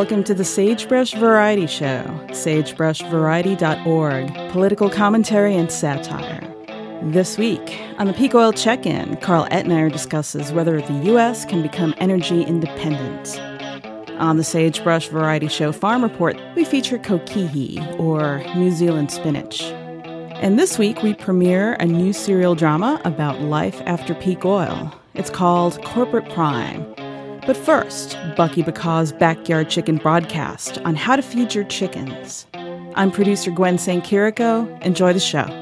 Welcome to the Sagebrush Variety Show, sagebrushvariety.org, political commentary and satire. This week, on the Peak Oil Check-In, Carl Etnayer discusses whether the U.S. can become energy independent. On the Sagebrush Variety Show Farm Report, we feature kokihi, or New Zealand spinach. And this week, we premiere a new serial drama about life after peak oil. It's called Corporate Prime. But first, Bucky Bacaw's Backyard Chicken broadcast on how to feed your chickens. I'm producer Gwen St. Quirico. Enjoy the show.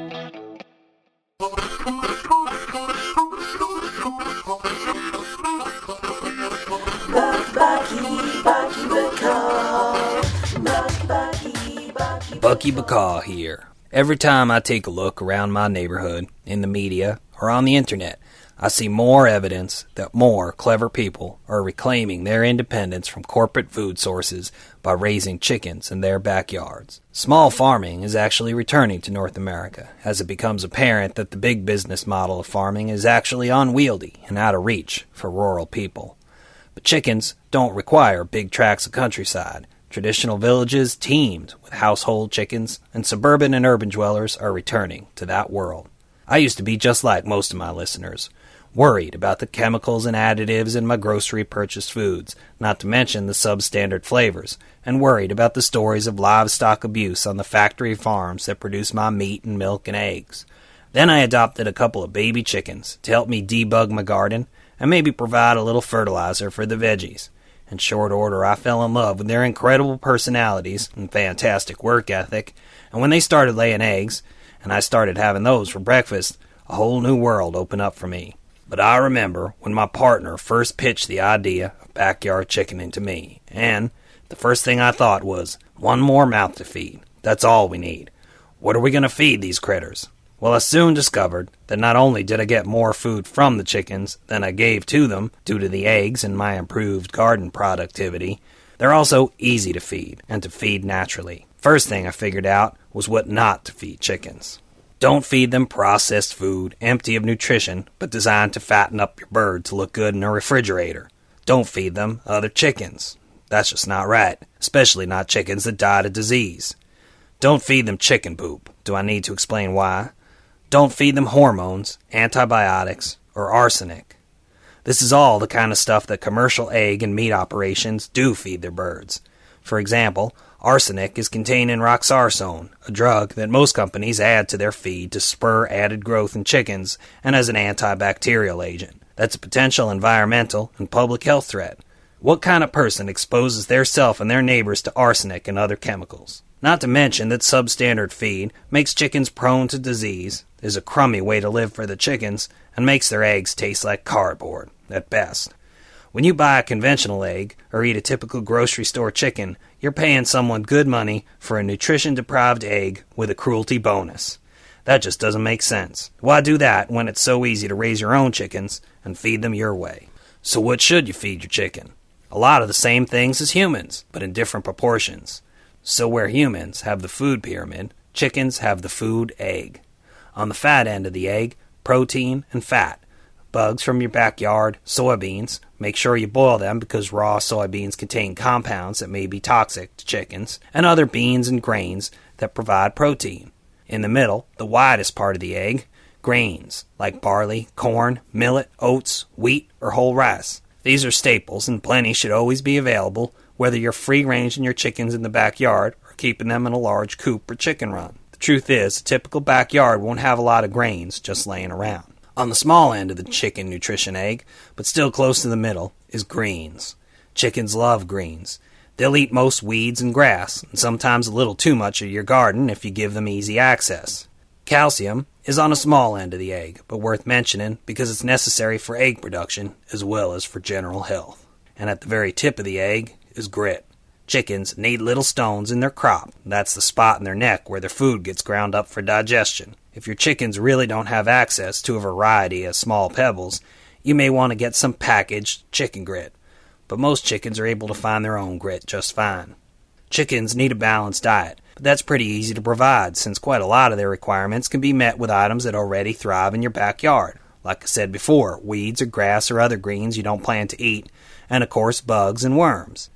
Bucky Bacaw here. Every time I take a look around my neighborhood, in the media, or on the internet, I see more evidence that more clever people are reclaiming their independence from corporate food sources by raising chickens in their backyards. Small farming is actually returning to North America, as it becomes apparent that the big business model of farming is actually unwieldy and out of reach for rural people. But chickens don't require big tracts of countryside. Traditional villages teemed with household chickens, and suburban and urban dwellers are returning to that world. I used to be just like most of my listeners, worried about the chemicals and additives in my grocery purchased foods, not to mention the substandard flavors, and worried about the stories of livestock abuse on the factory farms that produce my meat and milk and eggs. Then I adopted a couple of baby chickens to help me debug my garden and maybe provide a little fertilizer for the veggies. In short order, I fell in love with their incredible personalities and fantastic work ethic, and when they started laying eggs, and I started having those for breakfast, a whole new world opened up for me. But I remember when my partner first pitched the idea of backyard chickening to me, and the first thing I thought was, one more mouth to feed. That's all we need. What are we going to feed these critters? Well, I soon discovered that not only did I get more food from the chickens than I gave to them due to the eggs and my improved garden productivity, they're also easy to feed, and to feed naturally. First thing I figured out was what not to feed chickens. Don't feed them processed food, empty of nutrition, but designed to fatten up your bird to look good in a refrigerator. Don't feed them other chickens. That's just not right, especially not chickens that died of disease. Don't feed them chicken poop. Do I need to explain why? Don't feed them hormones, antibiotics, or arsenic. This is all the kind of stuff that commercial egg and meat operations do feed their birds. For example, arsenic is contained in roxarsone, a drug that most companies add to their feed to spur added growth in chickens and as an antibacterial agent. That's a potential environmental and public health threat. What kind of person exposes theirself and their neighbors to arsenic and other chemicals? Not to mention that substandard feed makes chickens prone to disease, is a crummy way to live for the chickens, and makes their eggs taste like cardboard, at best. When you buy a conventional egg or eat a typical grocery store chicken, you're paying someone good money for a nutrition-deprived egg with a cruelty bonus. That just doesn't make sense. Why do that when it's so easy to raise your own chickens and feed them your way? So what should you feed your chicken? A lot of the same things as humans, but in different proportions. So where humans have the food pyramid, chickens have the food egg. On the fat end of the egg, protein and fat. Bugs from your backyard, soybeans. Make sure you boil them because raw soybeans contain compounds that may be toxic to chickens, and other beans and grains that provide protein. In the middle, the widest part of the egg, grains like barley, corn, millet, oats, wheat, or whole rice. These are staples, and plenty should always be available, whether you're free-ranging your chickens in the backyard or keeping them in a large coop or chicken run. The truth is, a typical backyard won't have a lot of grains just laying around. On the small end of the chicken nutrition egg, but still close to the middle, is greens. Chickens love greens. They'll eat most weeds and grass, and sometimes a little too much of your garden if you give them easy access. Calcium is on a small end of the egg, but worth mentioning because it's necessary for egg production as well as for general health. And at the very tip of the egg is grit. Chickens need little stones in their crop. That's the spot in their neck where their food gets ground up for digestion. If your chickens really don't have access to a variety of small pebbles, you may want to get some packaged chicken grit. But most chickens are able to find their own grit just fine. Chickens need a balanced diet, but that's pretty easy to provide since quite a lot of their requirements can be met with items that already thrive in your backyard. Like I said before, weeds or grass or other greens you don't plan to eat, and of course bugs and worms.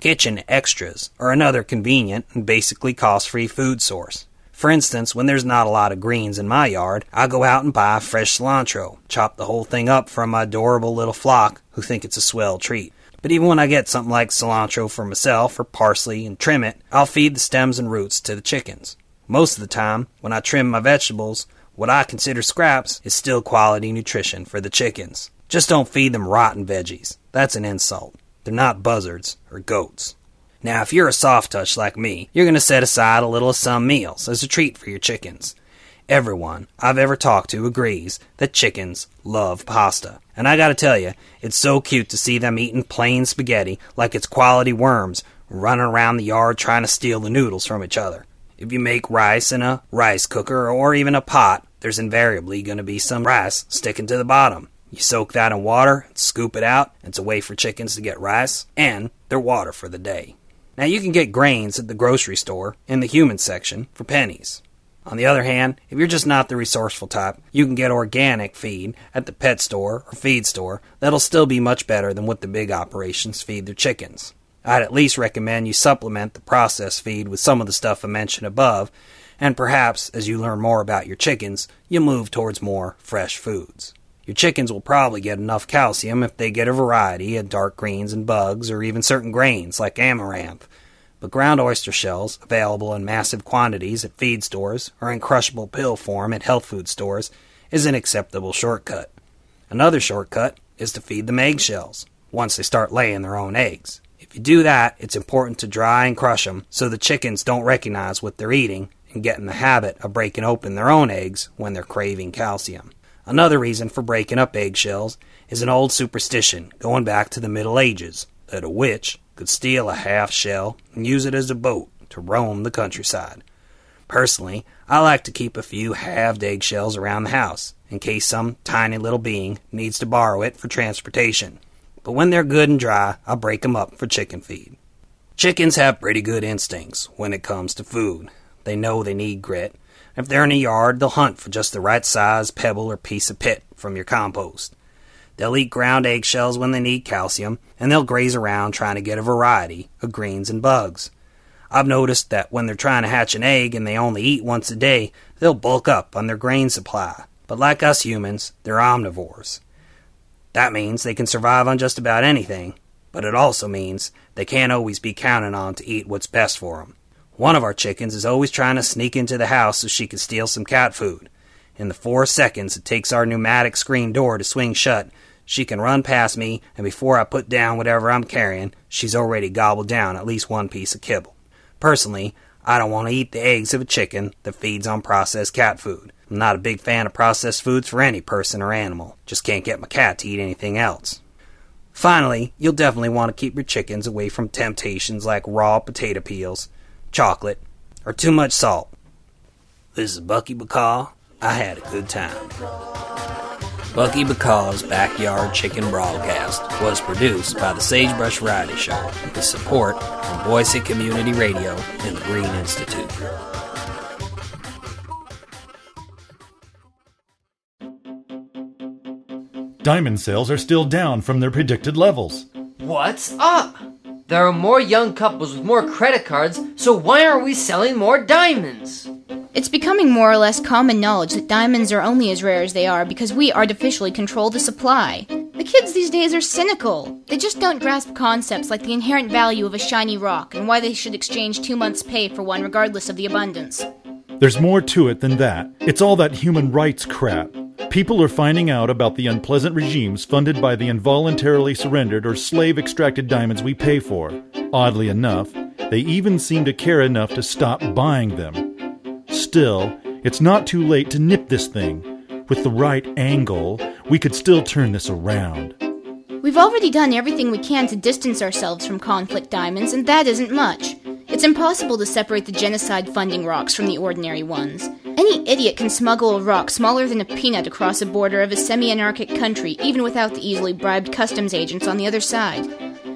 Kitchen extras are another convenient and basically cost-free food source. For instance, when there's not a lot of greens in my yard, I go out and buy fresh cilantro, chop the whole thing up for my adorable little flock who think it's a swell treat. But even when I get something like cilantro for myself or parsley and trim it, I'll feed the stems and roots to the chickens. Most of the time, when I trim my vegetables, what I consider scraps is still quality nutrition for the chickens. Just don't feed them rotten veggies. That's an insult. They're not buzzards or goats. Now, if you're a soft touch like me, you're going to set aside a little of some meals as a treat for your chickens. Everyone I've ever talked to agrees that chickens love pasta. And I gotta tell you, it's so cute to see them eating plain spaghetti like it's quality worms running around the yard trying to steal the noodles from each other. If you make rice in a rice cooker or even a pot, there's invariably going to be some rice sticking to the bottom. You soak that in water, and scoop it out, and it's a way for chickens to get rice and their water for the day. Now you can get grains at the grocery store in the human section for pennies. On the other hand, if you're just not the resourceful type, you can get organic feed at the pet store or feed store that'll still be much better than what the big operations feed their chickens. I'd at least recommend you supplement the processed feed with some of the stuff I mentioned above, and perhaps, as you learn more about your chickens, you move towards more fresh foods. Your chickens will probably get enough calcium if they get a variety of dark greens and bugs or even certain grains like amaranth. But ground oyster shells, available in massive quantities at feed stores or in crushable pill form at health food stores, is an acceptable shortcut. Another shortcut is to feed them eggshells once they start laying their own eggs. If you do that, it's important to dry and crush them so the chickens don't recognize what they're eating and get in the habit of breaking open their own eggs when they're craving calcium. Another reason for breaking up eggshells is an old superstition going back to the Middle Ages that a witch could steal a half shell and use it as a boat to roam the countryside. Personally, I like to keep a few halved eggshells around the house in case some tiny little being needs to borrow it for transportation. But when they're good and dry, I break them up for chicken feed. Chickens have pretty good instincts when it comes to food. They know they need grit. If they're in a yard, they'll hunt for just the right size pebble or piece of pit from your compost. They'll eat ground eggshells when they need calcium, and they'll graze around trying to get a variety of greens and bugs. I've noticed that when they're trying to hatch an egg and they only eat once a day, they'll bulk up on their grain supply. But like us humans, they're omnivores. That means they can survive on just about anything, but it also means they can't always be counted on to eat what's best for them. One of our chickens is always trying to sneak into the house so she can steal some cat food. In the 4 seconds it takes our pneumatic screen door to swing shut, she can run past me, and before I put down whatever I'm carrying, she's already gobbled down at least one piece of kibble. Personally, I don't want to eat the eggs of a chicken that feeds on processed cat food. I'm not a big fan of processed foods for any person or animal. Just can't get my cat to eat anything else. Finally, you'll definitely want to keep your chickens away from temptations like raw potato peels, chocolate, or too much salt. This is Bucky Bacaw. I had a good time. Bucky Bacaw's Backyard Chicken Broadcast was produced by the Sagebrush Variety Show with support from Boise Community Radio and the Green Institute. Diamond sales are still down from their predicted levels. What's up? There are more young couples with more credit cards, so why aren't we selling more diamonds? It's becoming more or less common knowledge that diamonds are only as rare as they are because we artificially control the supply. The kids these days are cynical. They just don't grasp concepts like the inherent value of a shiny rock and why they should exchange 2 months' pay for one regardless of the abundance. There's more to it than that. It's all that human rights crap. People are finding out about the unpleasant regimes funded by the involuntarily surrendered or slave-extracted diamonds we pay for. Oddly enough, they even seem to care enough to stop buying them. Still, it's not too late to nip this thing. With the right angle, we could still turn this around. We've already done everything we can to distance ourselves from conflict diamonds, and that isn't much. It's impossible to separate the genocide-funding rocks from the ordinary ones. Any idiot can smuggle a rock smaller than a peanut across a border of a semi-anarchic country, even without the easily bribed customs agents on the other side.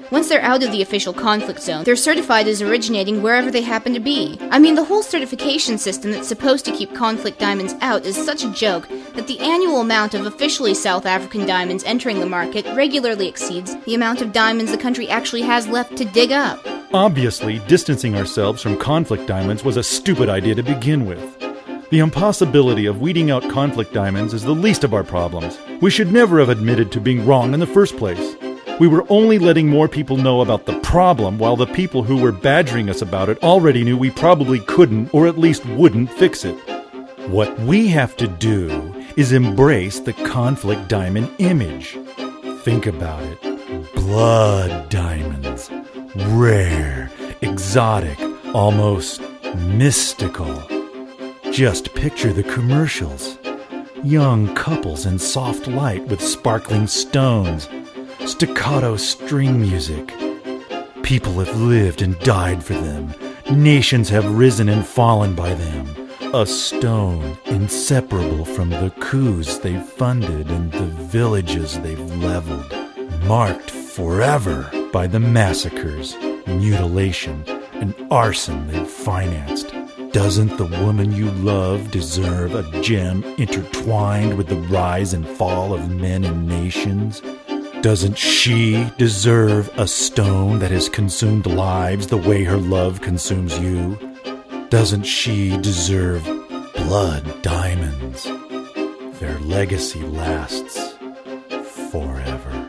Once they're out of the official conflict zone, they're certified as originating wherever they happen to be. I mean, the whole certification system that's supposed to keep conflict diamonds out is such a joke that the annual amount of officially South African diamonds entering the market regularly exceeds the amount of diamonds the country actually has left to dig up. Obviously, distancing ourselves from conflict diamonds was a stupid idea to begin with. The impossibility of weeding out conflict diamonds is the least of our problems. We should never have admitted to being wrong in the first place. We were only letting more people know about the problem, while the people who were badgering us about it already knew we probably couldn't, or at least wouldn't, fix it. What we have to do is embrace the conflict diamond image. Think about it. Blood diamonds. Rare, exotic, almost mystical. Just picture the commercials. Young couples in soft light with sparkling stones. Staccato string music. People have lived and died for them. Nations have risen and fallen by them. A stone inseparable from the coups they've funded and the villages they've leveled. Marked forever by the massacres, mutilation, and arson they've financed. Doesn't the woman you love deserve a gem intertwined with the rise and fall of men and nations? Doesn't she deserve a stone that has consumed lives the way her love consumes you? Doesn't she deserve blood diamonds? Their legacy lasts forever.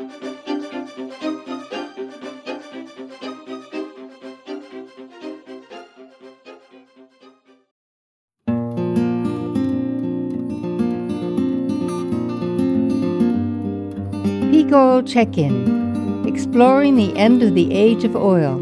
Peak Oil Check-In, exploring the end of the age of oil.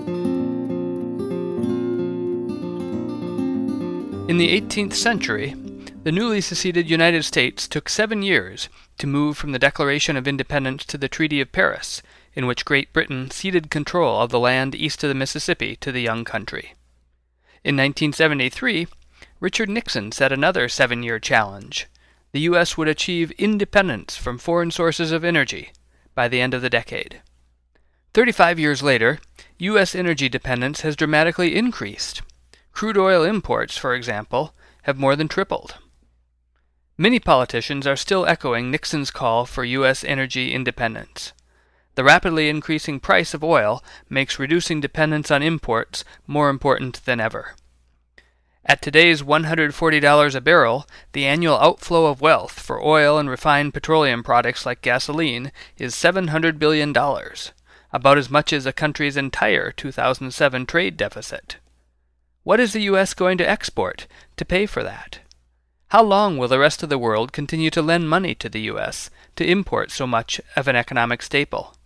In the 18th century, the newly seceded United States took 7 years to move from the Declaration of Independence to the Treaty of Paris, in which Great Britain ceded control of the land east of the Mississippi to the young country. In 1973, Richard Nixon set another 7-year challenge. The U.S. would achieve independence from foreign sources of energy by the end of the decade. 35 years later, U.S. energy dependence has dramatically increased. Crude oil imports, for example, have more than tripled. Many politicians are still echoing Nixon's call for U.S. energy independence. The rapidly increasing price of oil makes reducing dependence on imports more important than ever. At today's $140 a barrel, the annual outflow of wealth for oil and refined petroleum products like gasoline is $700 billion, about as much as a country's entire 2007 trade deficit. What is the U.S. going to export to pay for that? How long will the rest of the world continue to lend money to the U.S. to import so much of an economic staple?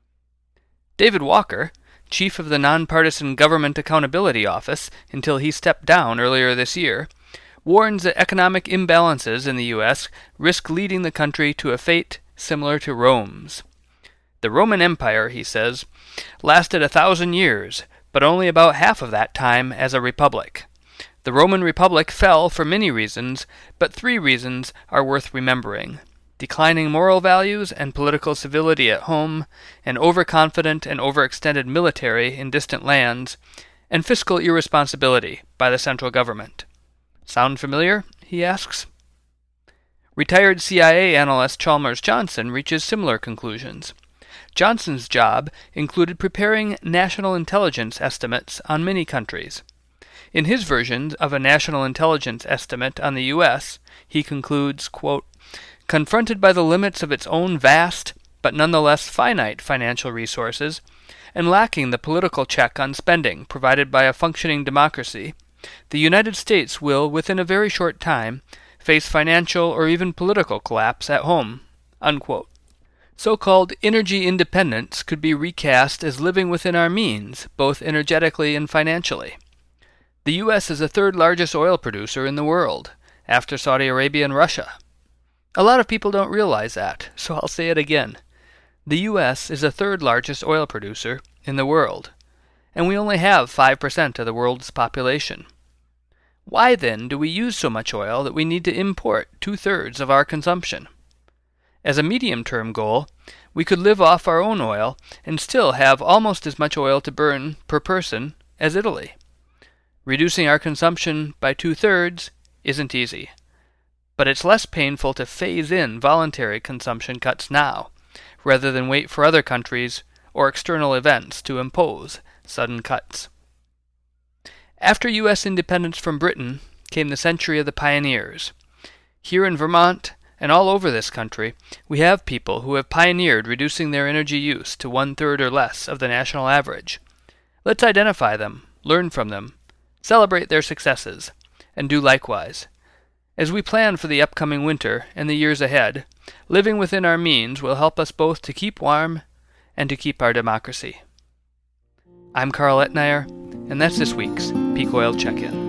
David Walker, chief of the Nonpartisan Government Accountability Office until he stepped down earlier this year, warns that economic imbalances in the U.S. risk leading the country to a fate similar to Rome's. The Roman Empire, he says, lasted 1,000 years, but only about half of that time as a republic. The Roman Republic fell for many reasons, but 3 reasons are worth remembering: declining moral values and political civility at home, an overconfident and overextended military in distant lands, and fiscal irresponsibility by the central government. Sound familiar? He asks. Retired CIA analyst Chalmers Johnson reaches similar conclusions. Johnson's job included preparing national intelligence estimates on many countries. In his version of a national intelligence estimate on the U.S., he concludes, quote, confronted by the limits of its own vast, but nonetheless finite financial resources, and lacking the political check on spending provided by a functioning democracy, the United States will, within a very short time, face financial or even political collapse at home, unquote. So-called energy independence could be recast as living within our means, both energetically and financially. The U.S. is the 3rd largest oil producer in the world, after Saudi Arabia and Russia. A lot of people don't realize that, so I'll say it again. The U.S. is the 3rd largest oil producer in the world, and we only have 5% of the world's population. Why then do we use so much oil that we need to import 2/3 of our consumption? As a medium-term goal, we could live off our own oil and still have almost as much oil to burn per person as Italy. Reducing our consumption by 2/3 isn't easy, but it's less painful to phase in voluntary consumption cuts now, rather than wait for other countries or external events to impose sudden cuts. After U.S. independence from Britain came the century of the pioneers. Here in Vermont, and all over this country, we have people who have pioneered reducing their energy use to 1/3 or less of the national average. Let's identify them, learn from them, celebrate their successes, and do likewise. As we plan for the upcoming winter and the years ahead, living within our means will help us both to keep warm and to keep our democracy. I'm Carl Etnier, and that's this week's Peak Oil Check-In.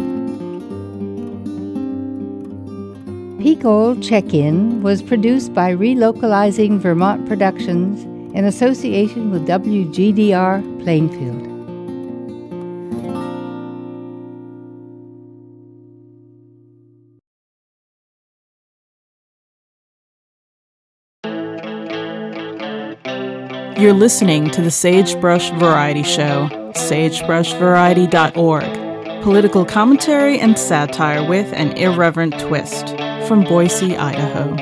Peak Oil Check-In was produced by Relocalizing Vermont Productions in association with WGDR Plainfield. You're listening to the Sagebrush Variety Show, sagebrushvariety.org. Political commentary and satire with an irreverent twist. From Boise, Idaho.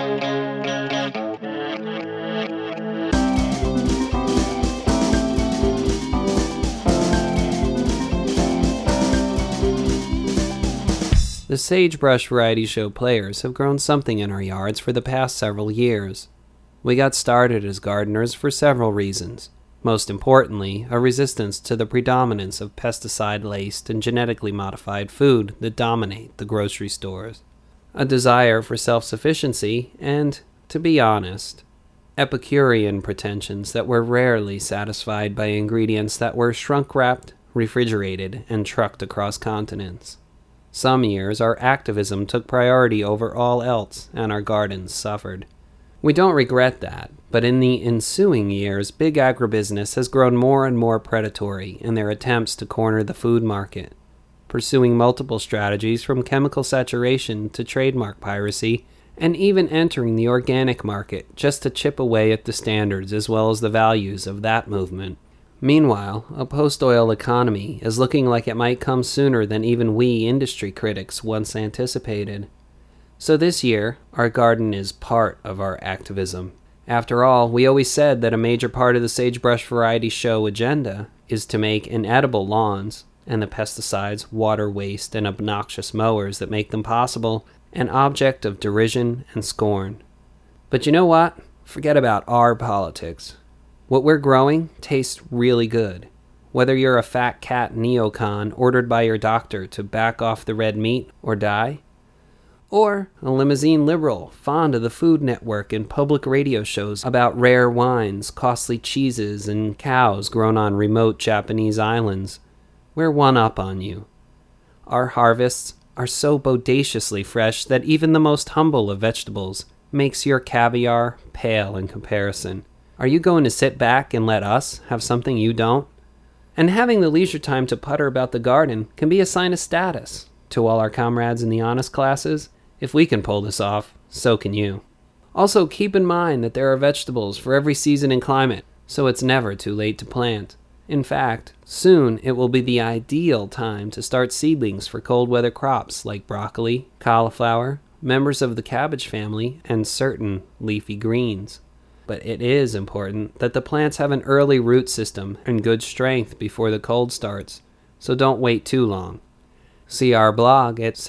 The Sagebrush Variety Show players have grown something in our yards for the past several years. We got started as gardeners for several reasons. Most importantly, a resistance to the predominance of pesticide-laced and genetically modified food that dominate the grocery stores. A desire for self-sufficiency and, to be honest, Epicurean pretensions that were rarely satisfied by ingredients that were shrunk-wrapped, refrigerated, and trucked across continents. Some years our activism took priority over all else, and our gardens suffered. We don't regret that, but in the ensuing years, big agribusiness has grown more and more predatory in their attempts to corner the food market, pursuing multiple strategies from chemical saturation to trademark piracy, and even entering the organic market just to chip away at the standards as well as the values of that movement. Meanwhile, a post-oil economy is looking like it might come sooner than even we industry critics once anticipated. So this year, our garden is part of our activism. After all, we always said that a major part of the Sagebrush Variety Show agenda is to make inedible lawns, and the pesticides, water waste, and obnoxious mowers that make them possible an object of derision and scorn. But you know what? Forget about our politics. What we're growing tastes really good. Whether you're a fat cat neocon ordered by your doctor to back off the red meat or die, or a limousine liberal fond of the Food Network and public radio shows about rare wines, costly cheeses, and cows grown on remote Japanese islands, we're one up on you. Our harvests are so bodaciously fresh that even the most humble of vegetables makes your caviar pale in comparison. Are you going to sit back and let us have something you don't? And having the leisure time to putter about the garden can be a sign of status. To all our comrades in the honest classes, if we can pull this off, so can you. Also, keep in mind that there are vegetables for every season and climate, so it's never too late to plant. In fact, soon it will be the ideal time to start seedlings for cold weather crops like broccoli, cauliflower, members of the cabbage family, and certain leafy greens. But it is important that the plants have an early root system and good strength before the cold starts, so don't wait too long. See our blog at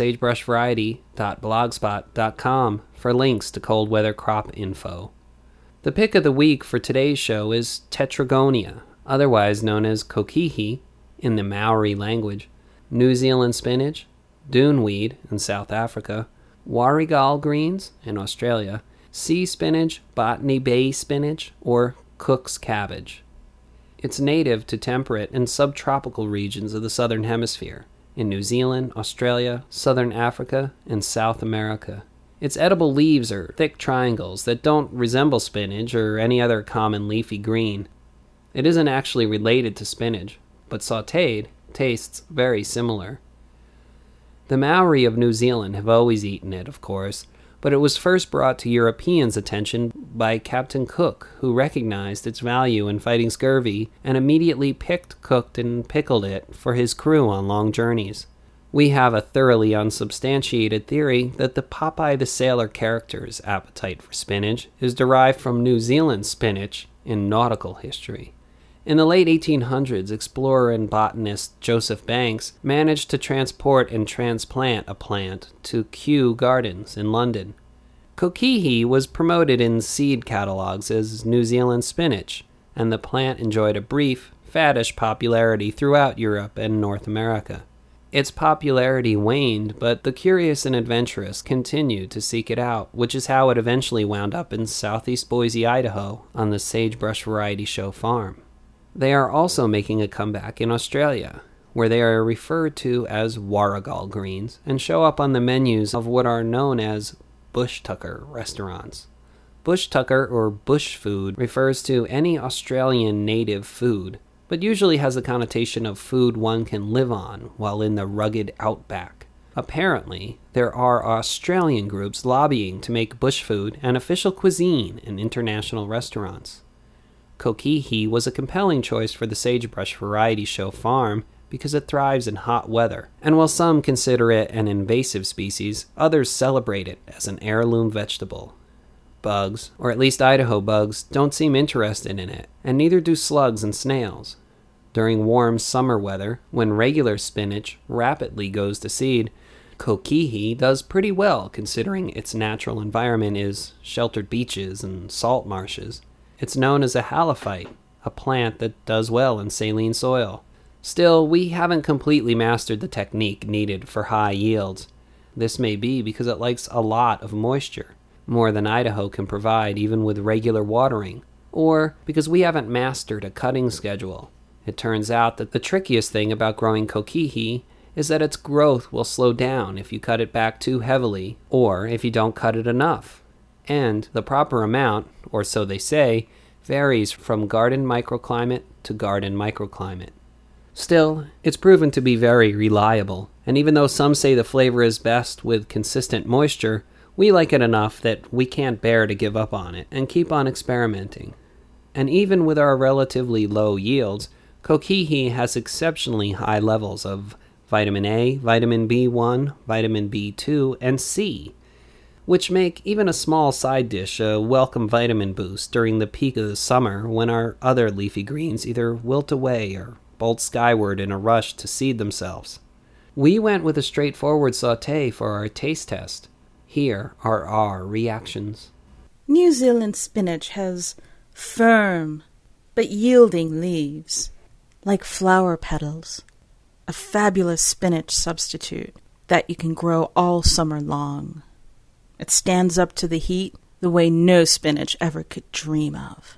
sagebrushvariety.blogspot.com for links to cold weather crop info. The pick of the week for today's show is Tetragonia, otherwise known as kokihi in the Maori language, New Zealand spinach, duneweed in South Africa, warrigal greens in Australia, sea spinach, Botany Bay spinach, or Cook's cabbage. It's native to temperate and subtropical regions of the southern hemisphere, in New Zealand, Australia, southern Africa, and South America. Its edible leaves are thick triangles that don't resemble spinach or any other common leafy green. It isn't actually related to spinach, but sautéed tastes very similar. The Maori of New Zealand have always eaten it, of course, but it was first brought to Europeans' attention by Captain Cook, who recognized its value in fighting scurvy and immediately picked, cooked, and pickled it for his crew on long journeys. We have a thoroughly unsubstantiated theory that the Popeye the Sailor character's appetite for spinach is derived from New Zealand spinach in nautical history. In the late 1800s, explorer and botanist Joseph Banks managed to transport and transplant a plant to Kew Gardens in London. Kokihi was promoted in seed catalogs as New Zealand spinach, and the plant enjoyed a brief, faddish popularity throughout Europe and North America. Its popularity waned, but the curious and adventurous continued to seek it out, which is how it eventually wound up in southeast Boise, Idaho, on the Sagebrush Variety Show farm. They are also making a comeback in Australia, where they are referred to as Warrigal greens and show up on the menus of what are known as bush tucker restaurants. Bush tucker or bush food refers to any Australian native food, but usually has a connotation of food one can live on while in the rugged outback. Apparently, there are Australian groups lobbying to make bush food an official cuisine in international restaurants. Kokihi was a compelling choice for the Sagebrush Variety Show farm because it thrives in hot weather, and while some consider it an invasive species, others celebrate it as an heirloom vegetable. Bugs, or at least Idaho bugs, don't seem interested in it, and neither do slugs and snails. During warm summer weather, when regular spinach rapidly goes to seed, Kokihi does pretty well considering its natural environment is sheltered beaches and salt marshes. It's known as a halophyte, a plant that does well in saline soil. Still, we haven't completely mastered the technique needed for high yields. This may be because it likes a lot of moisture, more than Idaho can provide even with regular watering, or because we haven't mastered a cutting schedule. It turns out that the trickiest thing about growing Kokihi is that its growth will slow down if you cut it back too heavily, or if you don't cut it enough. And the proper amount, or so they say, varies from garden microclimate to garden microclimate. Still, it's proven to be very reliable, and even though some say the flavor is best with consistent moisture, we like it enough that we can't bear to give up on it and keep on experimenting. And even with our relatively low yields, Kokihi has exceptionally high levels of vitamin A, vitamin B1, vitamin B2, and C, which make even a small side dish a welcome vitamin boost during the peak of the summer when our other leafy greens either wilt away or bolt skyward in a rush to seed themselves. We went with a straightforward sauté for our taste test. Here are our reactions. New Zealand spinach has firm but yielding leaves, like flower petals, a fabulous spinach substitute that you can grow all summer long. It stands up to the heat the way no spinach ever could dream of.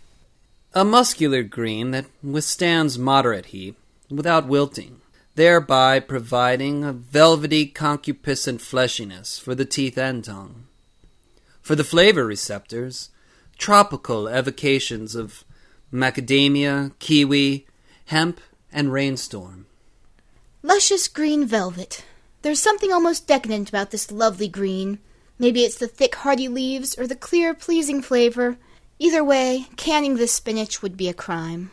A muscular green that withstands moderate heat without wilting, thereby providing a velvety concupiscent fleshiness for the teeth and tongue. For the flavor receptors, tropical evocations of macadamia, kiwi, hemp, and rainstorm. Luscious green velvet. There's something almost decadent about this lovely green. Maybe it's the thick, hearty leaves or the clear, pleasing flavor. Either way, canning this spinach would be a crime.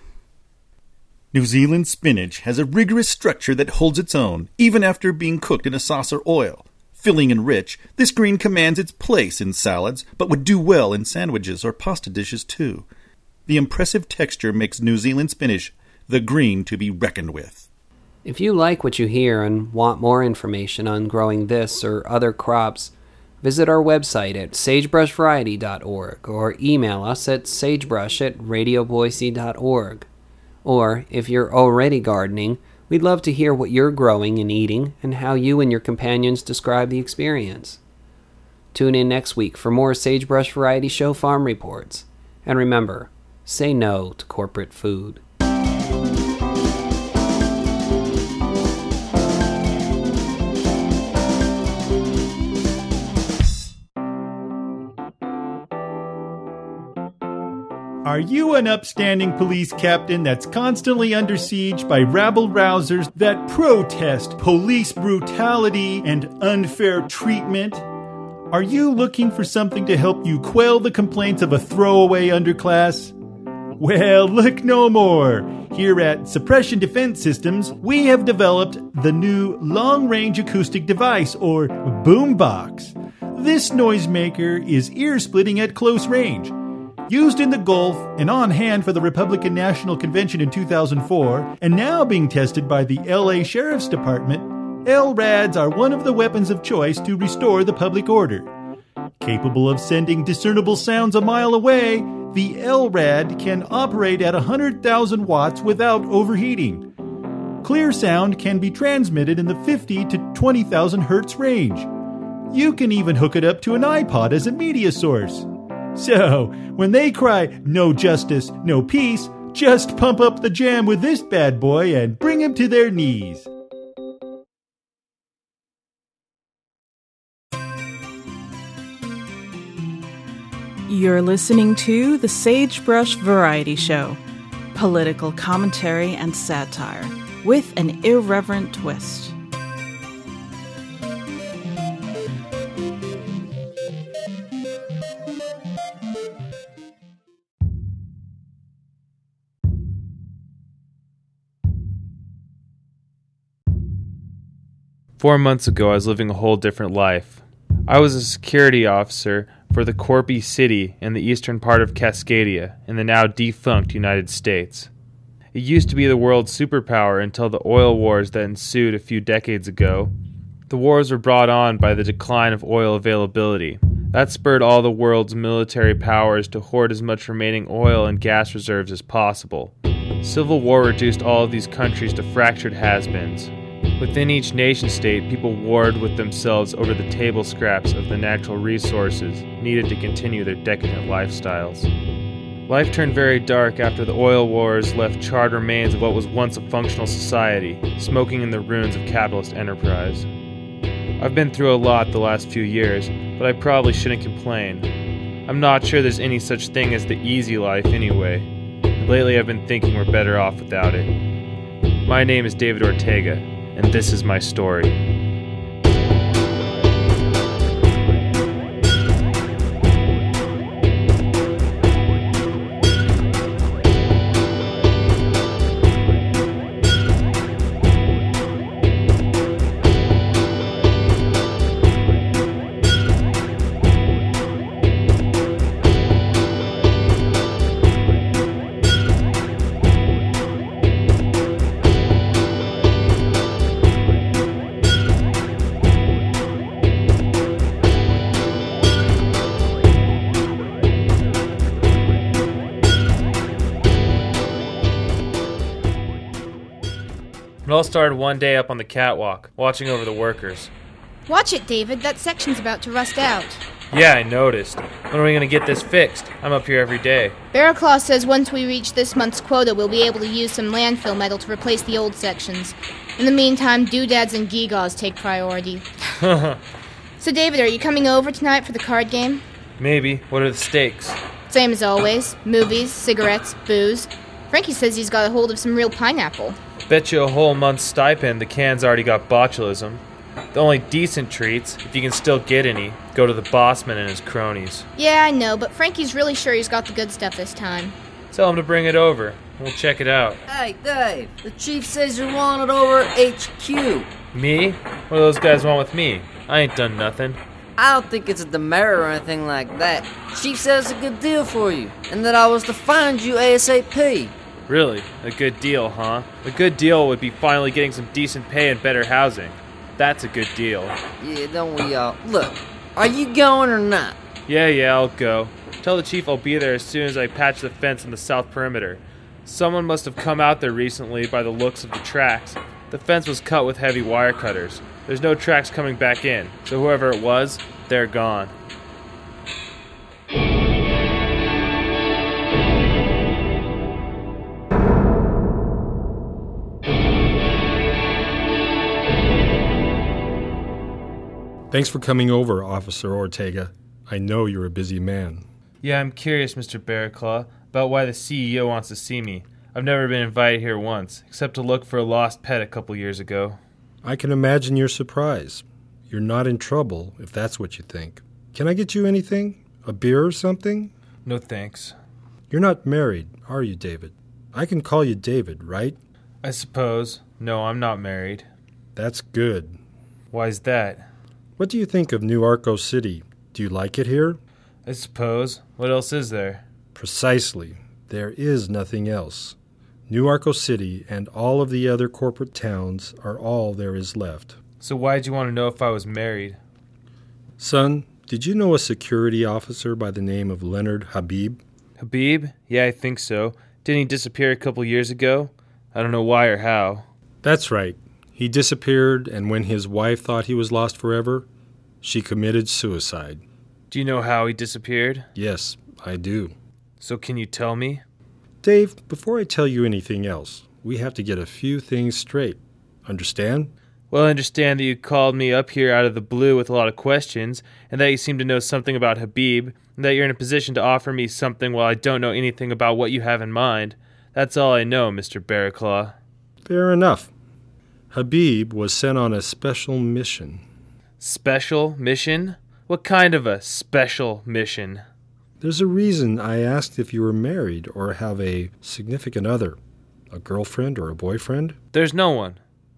New Zealand spinach has a rigorous structure that holds its own, even after being cooked in a sauce or oil. Filling and rich, this green commands its place in salads, but would do well in sandwiches or pasta dishes too. The impressive texture makes New Zealand spinach the green to be reckoned with. If you like what you hear and want more information on growing this or other crops, visit our website at sagebrushvariety.org or email us at sagebrush@radioboise.org. Or, if you're already gardening, we'd love to hear what you're growing and eating and how you and your companions describe the experience. Tune in next week for more Sagebrush Variety Show farm reports. And remember, say no to corporate food. Are you an upstanding police captain that's constantly under siege by rabble-rousers that protest police brutality and unfair treatment? Are you looking for something to help you quell the complaints of a throwaway underclass? Well, look no more. Here at Suppression Defense Systems, we have developed the new long-range acoustic device, or boombox. This noisemaker is ear-splitting at close range. Used in the Gulf and on hand for the Republican National Convention in 2004, and now being tested by the LA Sheriff's Department, LRADs are one of the weapons of choice to restore the public order. Capable of sending discernible sounds a mile away, the LRAD can operate at 100,000 watts without overheating. Clear sound can be transmitted in the 50 to 20,000 hertz range. You can even hook it up to an iPod as a media source. So, when they cry, "No justice, no peace," just pump up the jam with this bad boy and bring them to their knees. You're listening to The Sagebrush Variety Show, political commentary and satire, with an irreverent twist. Four months ago, I was living a whole different life. I was a security officer for the Corpy City in the eastern part of Cascadia in the now defunct United States. It used to be the world's superpower until the oil wars that ensued a few decades ago. The wars were brought on by the decline of oil availability. That spurred all the world's military powers to hoard as much remaining oil and gas reserves as possible. Civil war reduced all of these countries to fractured has-beens. Within each nation-state, people warred with themselves over the table scraps of the natural resources needed to continue their decadent lifestyles. Life turned very dark after the oil wars left charred remains of what was once a functional society, smoking in the ruins of capitalist enterprise. I've been through a lot the last few years, but I probably shouldn't complain. I'm not sure there's any such thing as the easy life anyway. Lately I've been thinking we're better off without it. My name is David Ortega, and this is my story. It all started one day up on the catwalk, watching over the workers. Watch it, David. That section's about to rust out. Yeah, I noticed. When are we going to get this fixed? I'm up here every day. Bearclaw says once we reach this month's quota, we'll be able to use some landfill metal to replace the old sections. In the meantime, doodads and gewgaws take priority. So, David, are you coming over tonight for the card game? Maybe. What are the stakes? Same as always. Movies, cigarettes, booze. Frankie says he's got a hold of some real pineapple. Bet you a whole month's stipend the can's already got botulism. The only decent treats, if you can still get any, go to the bossman and his cronies. Yeah, I know, but Frankie's really sure he's got the good stuff this time. Tell him to bring it over. We'll check it out. Hey, Dave, the chief says you're wanted over at HQ. Me? What do those guys want with me? I ain't done nothing. I don't think it's a demerit or anything like that. Chief says it's a good deal for you, and that I was to find you ASAP. Really? A good deal, huh? A good deal would be finally getting some decent pay and better housing. That's a good deal. Yeah, don't we all? Look, are you going or not? Yeah, I'll go. Tell the chief I'll be there as soon as I patch the fence in the south perimeter. Someone must have come out there recently by the looks of the tracks. The fence was cut with heavy wire cutters. There's no tracks coming back in, so whoever it was, they're gone. Thanks for coming over, Officer Ortega. I know you're a busy man. Yeah, I'm curious, Mr. Bearclaw, about why the CEO wants to see me. I've never been invited here once, except to look for a lost pet a couple years ago. I can imagine your surprise. You're not in trouble, if that's what you think. Can I get you anything? A beer or something? No thanks. You're not married, are you, David? I can call you David, right? I suppose. No, I'm not married. That's good. Why's that? What do you think of New Arco City? Do you like it here? I suppose. What else is there? Precisely. There is nothing else. New Arco City and all of the other corporate towns are all there is left. So why'd you want to know if I was married? Son, did you know a security officer by the name of Leonard Habib? Habib? Yeah, I think so. Didn't he disappear a couple years ago? I don't know why or how. That's right. He disappeared, and when his wife thought he was lost forever, she committed suicide. Do you know how he disappeared? Yes, I do. So can you tell me? Dave, before I tell you anything else, we have to get a few things straight. Understand? Well, I understand that you called me up here out of the blue with a lot of questions, and that you seem to know something about Habib, and that you're in a position to offer me something while I don't know anything about what you have in mind. That's all I know, Mr. Bearclaw. Fair enough. Habib was sent on a special mission. Special mission? What kind of a special mission? There's a reason I asked if you were married or have a significant other. A girlfriend or a boyfriend? There's no one.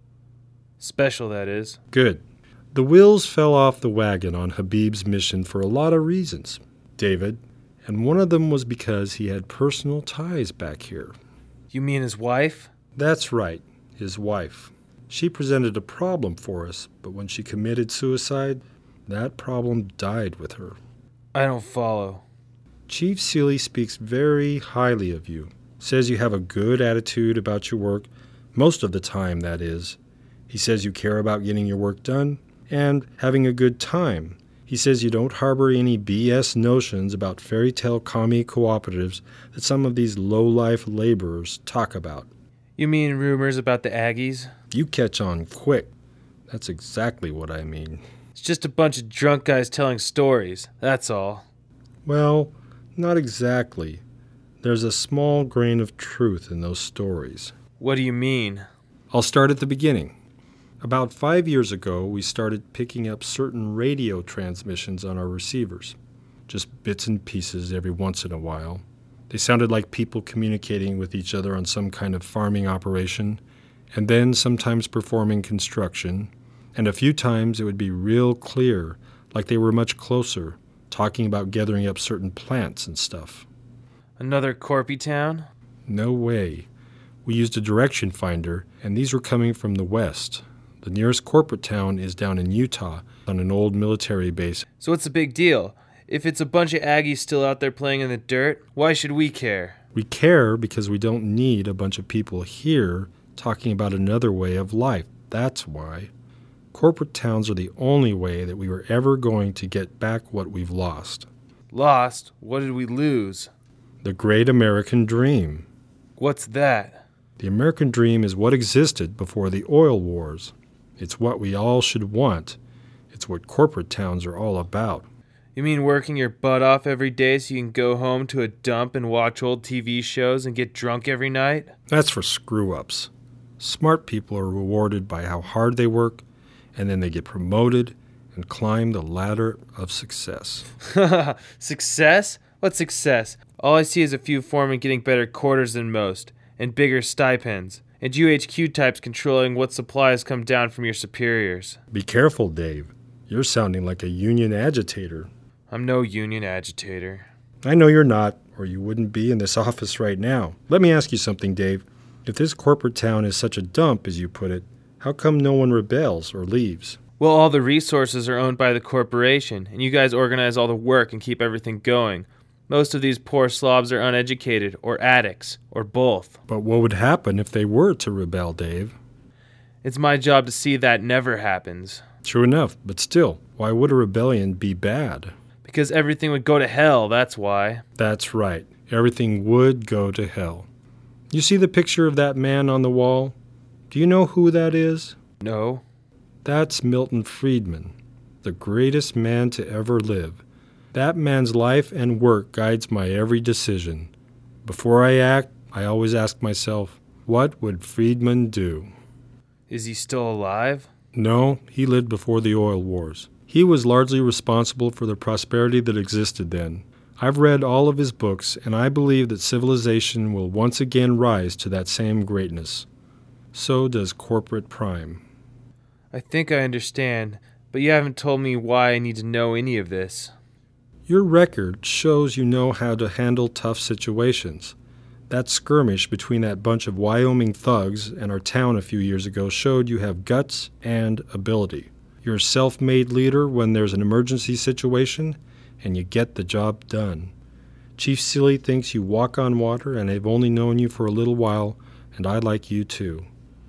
Special, that is. Good. The wheels fell off the wagon on Habib's mission for a lot of reasons, David, and one of them was because he had personal ties back here. You mean his wife? That's right, his wife. She presented a problem for us, but when she committed suicide, that problem died with her. I don't follow. Chief Seeley speaks very highly of you, says you have a good attitude about your work, most of the time, that is. He says you care about getting your work done and having a good time. He says you don't harbor any BS notions about fairy tale commie cooperatives that some of these low-life laborers talk about. You mean rumors about the Aggies? You catch on quick. That's exactly what I mean. It's just a bunch of drunk guys telling stories, that's all. Well, not exactly. There's a small grain of truth in those stories. What do you mean? I'll start at the beginning. About 5 years ago, we started picking up certain radio transmissions on our receivers. Just bits and pieces every once in a while. They sounded like people communicating with each other on some kind of farming operation, and then sometimes performing construction, and a few times it would be real clear, like they were much closer, talking about gathering up certain plants and stuff. Another Corpy town? No way. We used a direction finder, and these were coming from the west. The nearest corporate town is down in Utah, on an old military base. So what's the big deal? If it's a bunch of Aggies still out there playing in the dirt, why should we care? We care because we don't need a bunch of people here talking about another way of life. That's why. Corporate towns are the only way that we were ever going to get back what we've lost. Lost? What did we lose? The great American dream. What's that? The American dream is what existed before the oil wars. It's what we all should want. It's what corporate towns are all about. You mean working your butt off every day so you can go home to a dump and watch old TV shows and get drunk every night? That's for screw-ups. Smart people are rewarded by how hard they work, and then they get promoted and climb the ladder of success. Success? What success? All I see is a few foremen getting better quarters than most, and bigger stipends, and UHQ types controlling what supplies come down from your superiors. Be careful, Dave. You're sounding like a union agitator. I'm no union agitator. I know you're not, or you wouldn't be in this office right now. Let me ask you something, Dave. If this corporate town is such a dump, as you put it, how come no one rebels or leaves? Well, all the resources are owned by the corporation, and you guys organize all the work and keep everything going. Most of these poor slobs are uneducated, or addicts, or both. But what would happen if they were to rebel, Dave? It's my job to see that never happens. True enough, but still, why would a rebellion be bad? Because everything would go to hell, that's why. That's right. Everything would go to hell. You see the picture of that man on the wall? Do you know who that is? No. That's Milton Friedman, the greatest man to ever live. That man's life and work guides my every decision. Before I act, I always ask myself, what would Friedman do? Is he still alive? No, he lived before the oil wars. He was largely responsible for the prosperity that existed then. I've read all of his books, and I believe that civilization will once again rise to that same greatness. So does corporate crime. I think I understand, but you haven't told me why I need to know any of this. Your record shows you know how to handle tough situations. That skirmish between that bunch of Wyoming thugs and our town a few years ago showed you have guts and ability. You're a self-made leader when there's an emergency situation, and you get the job done. Chief Seeley thinks you walk on water, and they've only known you for a little while, and I like you too.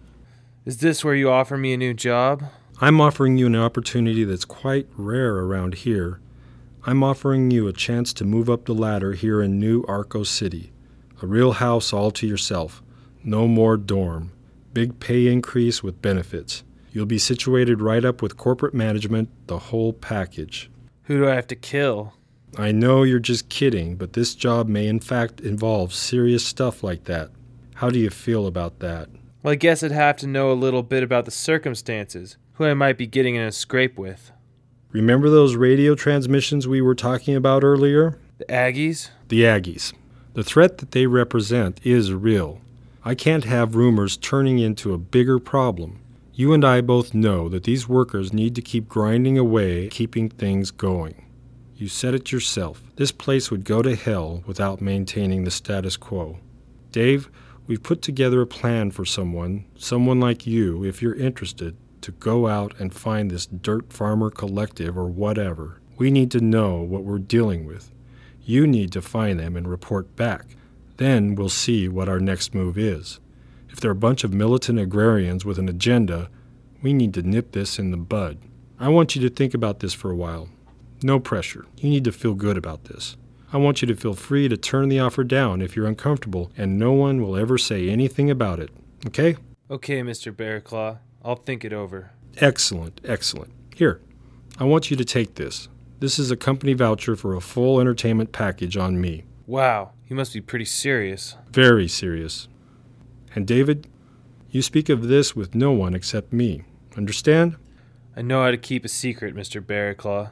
Is this where you offer me a new job? I'm offering you an opportunity that's quite rare around here. I'm offering you a chance to move up the ladder here in New Arco City. A real house all to yourself. No more dorm. Big pay increase with benefits. You'll be situated right up with corporate management, the whole package. Who do I have to kill? I know you're just kidding, but this job may in fact involve serious stuff like that. How do you feel about that? Well, I guess I'd have to know a little bit about the circumstances, who I might be getting in a scrape with. Remember those radio transmissions we were talking about earlier? The Aggies? The Aggies. The threat that they represent is real. I can't have rumors turning into a bigger problem. You and I both know that these workers need to keep grinding away, keeping things going. You said it yourself. This place would go to hell without maintaining the status quo. Dave, we've put together a plan for someone like you, if you're interested, to go out and find this dirt farmer collective or whatever. We need to know what we're dealing with. You need to find them and report back. Then we'll see what our next move is. If they're a bunch of militant agrarians with an agenda, we need to nip this in the bud. I want you to think about this for a while. No pressure. You need to feel good about this. I want you to feel free to turn the offer down if you're uncomfortable, and no one will ever say anything about it. Okay? Okay, Mr. Bearclaw. I'll think it over. Excellent, excellent. Here, I want you to take this. This is a company voucher for a full entertainment package on me. Wow, you must be pretty serious. Very serious. And David, you speak of this with no one except me. Understand? I know how to keep a secret, Mr. Bearclaw.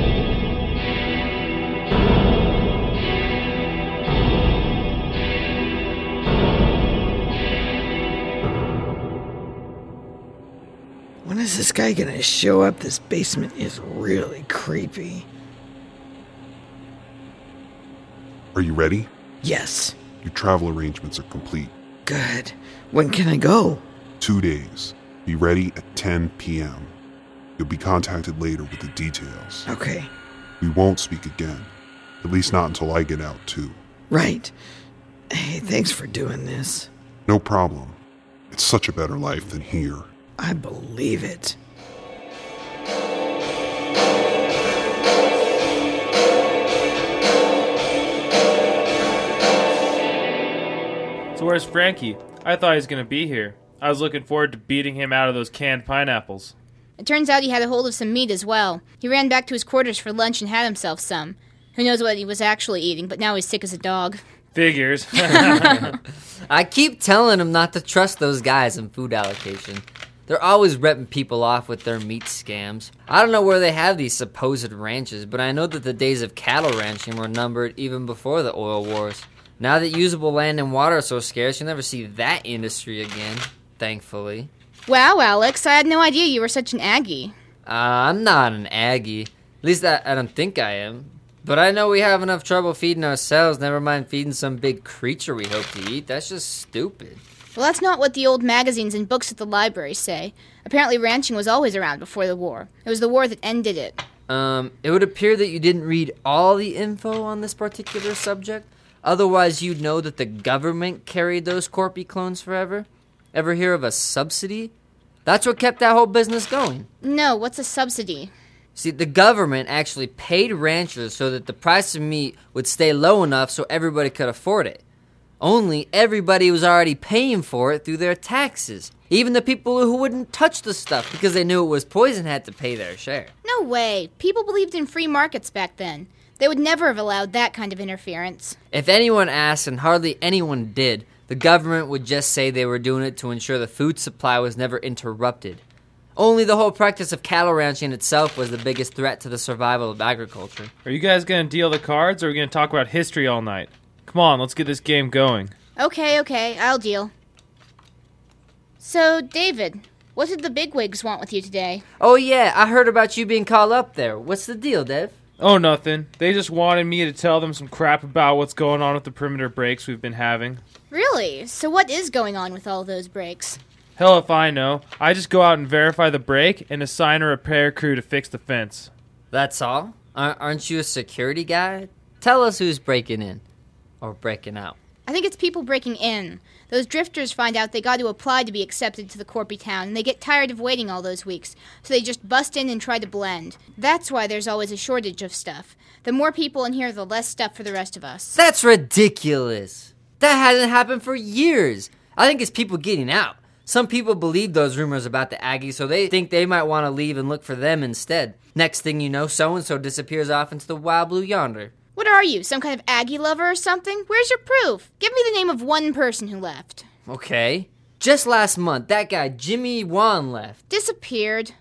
When is this guy gonna show up? This basement is really creepy. Are you ready? Yes. Your travel arrangements are complete. Good. When can I go? 2 days. Be ready at 10 p.m. You'll be contacted later with the details. Okay. We won't speak again. At least not until I get out, too. Right. Hey, thanks for doing this. No problem. It's such a better life than here. I believe it. So where's Frankie? I thought he was going to be here. I was looking forward to beating him out of those canned pineapples. It turns out he had a hold of some meat as well. He ran back to his quarters for lunch and had himself some. Who knows what he was actually eating, but now he's sick as a dog. Figures. I keep telling him not to trust those guys in food allocation. They're always repping people off with their meat scams. I don't know where they have these supposed ranches, but I know that the days of cattle ranching were numbered even before the oil wars. Now that usable land and water are so scarce, you'll never see that industry again, thankfully. Wow, Alex, I had no idea you were such an Aggie. I'm not an Aggie. At least I don't think I am. But I know we have enough trouble feeding ourselves, never mind feeding some big creature we hope to eat. That's just stupid. Well, that's not what the old magazines and books at the library say. Apparently ranching was always around before the war. It was the war that ended it. It would appear that you didn't read all the info on this particular subject. Otherwise, you'd know that the government carried those Corpy clones forever. Ever hear of a subsidy? That's what kept that whole business going. No, what's a subsidy? See, the government actually paid ranchers so that the price of meat would stay low enough so everybody could afford it. Only everybody was already paying for it through their taxes. Even the people who wouldn't touch the stuff because they knew it was poison had to pay their share. No way. People believed in free markets back then. They would never have allowed that kind of interference. If anyone asked, and hardly anyone did, the government would just say they were doing it to ensure the food supply was never interrupted. Only the whole practice of cattle ranching itself was the biggest threat to the survival of agriculture. Are you guys going to deal the cards, or are we going to talk about history all night? Come on, let's get this game going. Okay, I'll deal. So, David, what did the bigwigs want with you today? Oh yeah, I heard about you being called up there. What's the deal, Dave? Oh, nothing. They just wanted me to tell them some crap about what's going on with the perimeter breaks we've been having. Really? So what is going on with all those breaks? Hell if I know. I just go out and verify the break and assign a repair crew to fix the fence. That's all? Aren't you a security guy? Tell us who's breaking in. Or breaking out. I think it's people breaking in. Those drifters find out they got to apply to be accepted to the Corpy town, and they get tired of waiting all those weeks, so they just bust in and try to blend. That's why there's always a shortage of stuff. The more people in here, the less stuff for the rest of us. That's ridiculous. That hasn't happened for years. I think it's people getting out. Some people believe those rumors about the Aggies, so they think they might want to leave and look for them instead. Next thing you know, so-and-so disappears off into the wild blue yonder. What are you, some kind of Aggie lover or something? Where's your proof? Give me the name of one person who left. Okay. Just last month, that guy Jimmy Wan left. Disappeared.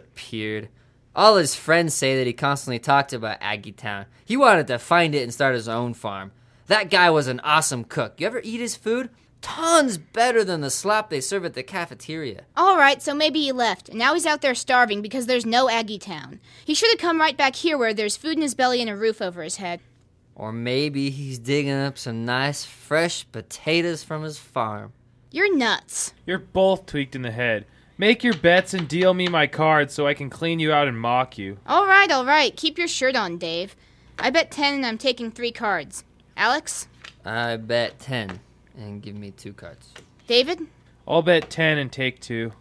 All his friends say that he constantly talked about Aggie Town. He wanted to find it and start his own farm. That guy was an awesome cook. You ever eat his food? Tons better than the slop they serve at the cafeteria. All right, so maybe he left, and now he's out there starving because there's no Aggie Town. He should have come right back here where there's food in his belly and a roof over his head. Or maybe he's digging up some nice, fresh potatoes from his farm. You're nuts. You're both tweaked in the head. Make your bets and deal me my cards so I can clean you out and mock you. All right. Keep your shirt on, Dave. I bet 10 and I'm taking 3 cards. Alex? I bet 10 and give me 2 cards. David? I'll bet 10 and take 2.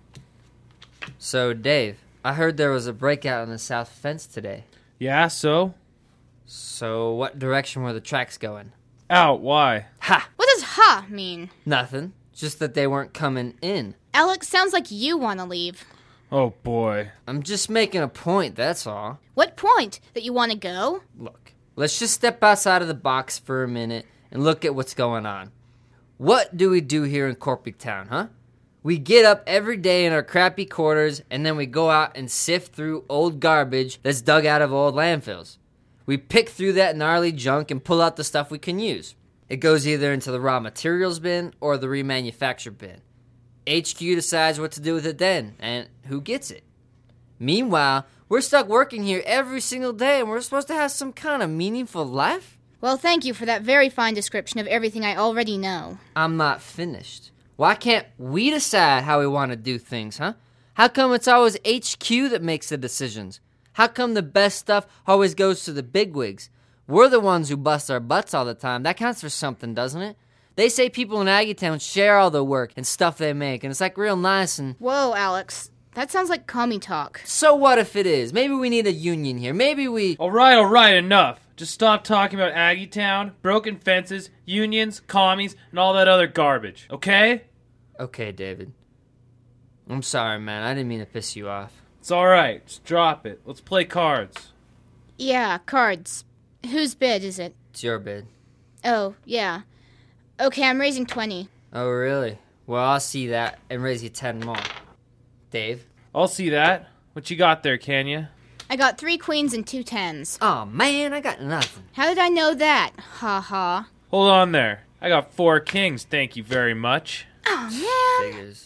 So, Dave, I heard there was a breakout on the south fence today. Yeah, so? So, what direction were the tracks going? Out, why? Ha! What does ha mean? Nothing. Just that they weren't coming in. Alex, sounds like you want to leave. Oh, boy. I'm just making a point, that's all. What point? That you want to go? Look, let's just step outside of the box for a minute and look at what's going on. What do we do here in Corpy Town, huh? We get up every day in our crappy quarters, and then we go out and sift through old garbage that's dug out of old landfills. We pick through that gnarly junk and pull out the stuff we can use. It goes either into the raw materials bin or the remanufactured bin. HQ decides what to do with it then, and who gets it. Meanwhile, we're stuck working here every single day, and we're supposed to have some kind of meaningful life? Well, thank you for that very fine description of everything I already know. I'm not finished. Why can't we decide how we want to do things, huh? How come it's always HQ that makes the decisions? How come the best stuff always goes to the bigwigs? We're the ones who bust our butts all the time. That counts for something, doesn't it? They say people in Aggie Town share all the work and stuff they make, and it's like real nice and... Whoa, Alex. That sounds like commie talk. So what if it is? Maybe we need a union here. Maybe we... All right, enough. Just stop talking about Aggie Town, broken fences, unions, commies, and all that other garbage, okay? Okay, David. I'm sorry, man. I didn't mean to piss you off. It's all right. Just drop it. Let's play cards. Yeah, cards. Whose bid is it? It's your bid. Oh, yeah. Okay, I'm raising 20. Oh, really? Well, I'll see that and raise you 10 more. Dave? I'll see that. What you got there, can you? I got 3 queens and 2 10s. Oh man, I got nothing. How did I know that? Ha ha. Hold on there. I got 4 kings, thank you very much. Oh, man. Figures.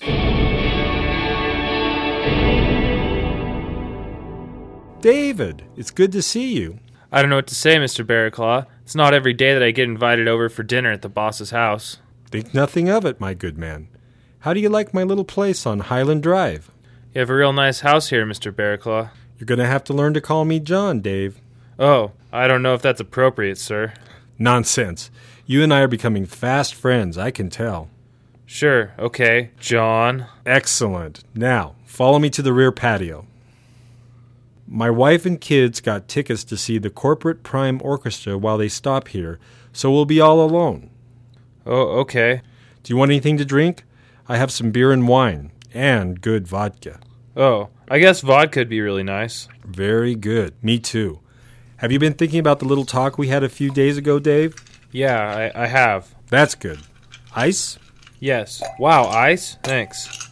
David, it's good to see you. I don't know what to say, Mr. Bearclaw. It's not every day that I get invited over for dinner at the boss's house. Think nothing of it, my good man. How do you like my little place on Highland Drive? You have a real nice house here, Mr. Bearclaw. You're going to have to learn to call me John, Dave. Oh, I don't know if that's appropriate, sir. Nonsense. You and I are becoming fast friends, I can tell. Sure, okay. John. Excellent. Now, follow me to the rear patio. My wife and kids got tickets to see the Corporate Prime Orchestra while they stop here, so we'll be all alone. Oh, okay. Do you want anything to drink? I have some beer and wine, and good vodka. Oh, I guess vodka'd be really nice. Very good. Me too. Have you been thinking about the little talk we had a few days ago, Dave? Yeah, I have. That's good. Ice? Yes. Wow, ice? Thanks.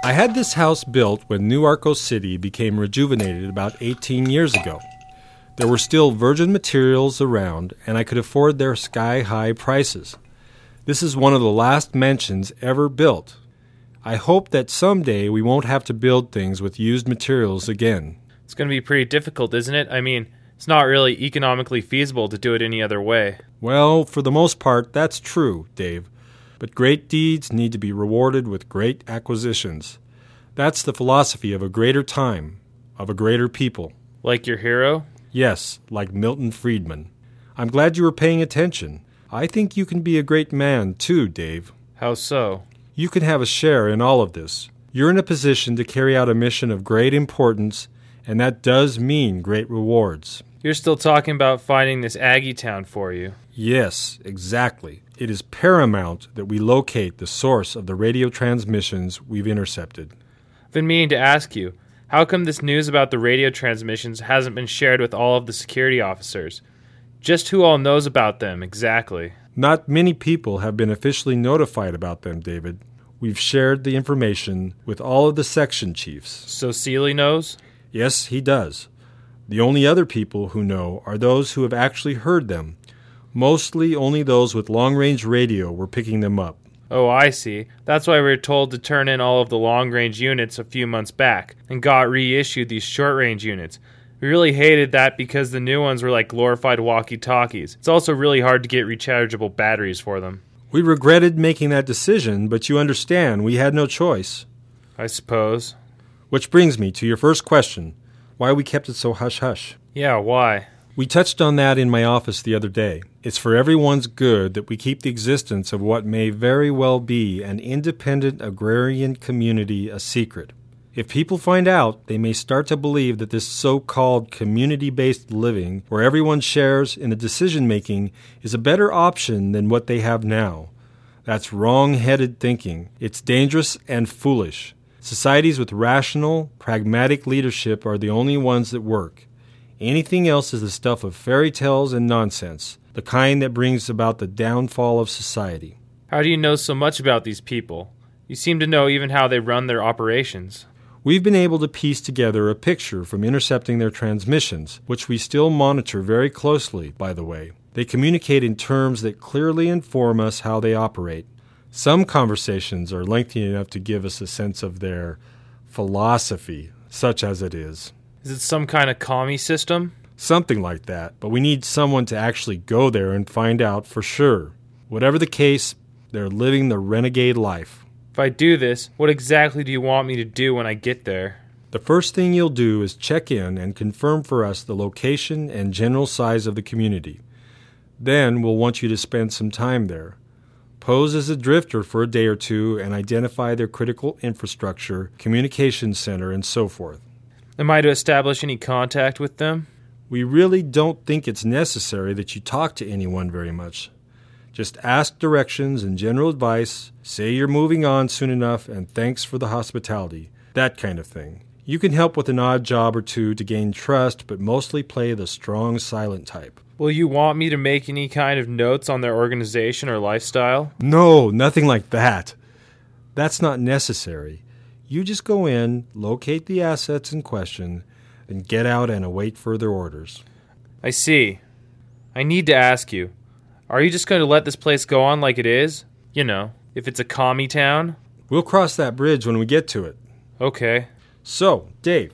I had this house built when New Arco City became rejuvenated about 18 years ago. There were still virgin materials around, and I could afford their sky-high prices. This is one of the last mansions ever built. I hope that someday we won't have to build things with used materials again. It's going to be pretty difficult, isn't it? I mean, it's not really economically feasible to do it any other way. Well, for the most part, that's true, Dave. But great deeds need to be rewarded with great acquisitions. That's the philosophy of a greater time, of a greater people. Like your hero? Yes, like Milton Friedman. I'm glad you were paying attention. I think you can be a great man, too, Dave. How so? You can have a share in all of this. You're in a position to carry out a mission of great importance, and that does mean great rewards. You're still talking about finding this Aggie town for you. Yes, exactly. It is paramount that we locate the source of the radio transmissions we've intercepted. I've been meaning to ask you, how come this news about the radio transmissions hasn't been shared with all of the security officers? Just who all knows about them, exactly? Not many people have been officially notified about them, David. We've shared the information with all of the section chiefs. So Seeley knows? Yes, he does. The only other people who know are those who have actually heard them. Mostly only those with long-range radio were picking them up. Oh, I see. That's why we were told to turn in all of the long-range units a few months back, and got reissued these short-range units. We really hated that because the new ones were like glorified walkie-talkies. It's also really hard to get rechargeable batteries for them. We regretted making that decision, but you understand we had no choice. I suppose. Which brings me to your first question, why we kept it so hush-hush. Yeah, why? We touched on that in my office the other day. It's for everyone's good that we keep the existence of what may very well be an independent agrarian community a secret. If people find out, they may start to believe that this so-called community-based living, where everyone shares in the decision-making, is a better option than what they have now. That's wrong-headed thinking. It's dangerous and foolish. Societies with rational, pragmatic leadership are the only ones that work. Anything else is the stuff of fairy tales and nonsense, the kind that brings about the downfall of society. How do you know so much about these people? You seem to know even how they run their operations. We've been able to piece together a picture from intercepting their transmissions, which we still monitor very closely, by the way. They communicate in terms that clearly inform us how they operate. Some conversations are lengthy enough to give us a sense of their philosophy, such as it is. Is it some kind of commie system? Something like that, but we need someone to actually go there and find out for sure. Whatever the case, they're living the renegade life. If I do this, what exactly do you want me to do when I get there? The first thing you'll do is check in and confirm for us the location and general size of the community. Then we'll want you to spend some time there. Pose as a drifter for a day or two and identify their critical infrastructure, communication center, and so forth. Am I to establish any contact with them? We really don't think it's necessary that you talk to anyone very much. Just ask directions and general advice, say you're moving on soon enough, and thanks for the hospitality, that kind of thing. You can help with an odd job or two to gain trust, but mostly play the strong, silent type. Will you want me to make any kind of notes on their organization or lifestyle? No, nothing like that. That's not necessary. You just go in, locate the assets in question, and get out and await further orders. I see. I need to ask you, are you just going to let this place go on like it is? You know, if it's a commie town? We'll cross that bridge when we get to it. Okay. So, Dave,